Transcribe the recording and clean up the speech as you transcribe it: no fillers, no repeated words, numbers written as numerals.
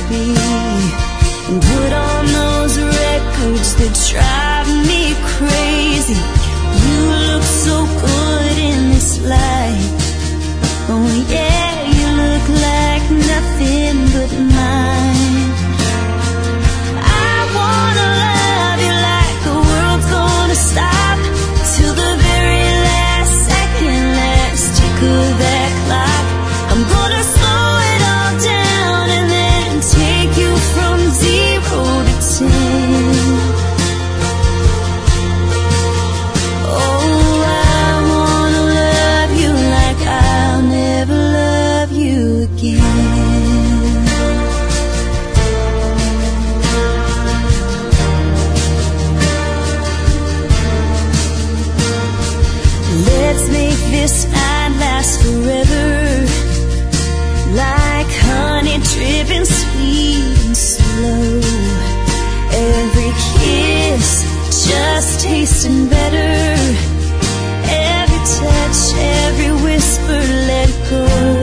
be, and put on those records that drive me crazy. You look so good in this light. Oh yeah, you look like nothing but mine. I wanna love you like the world's gonna stop, till the very last second, last tick of that clock. I'm gonna slow it all down and then take you from 0 to 10. Oh, I wanna love you like I'll never love you again. Let's make this night last forever, like honey dripping sweet and slow. Every kiss just tasting better, every touch, every whisper let go.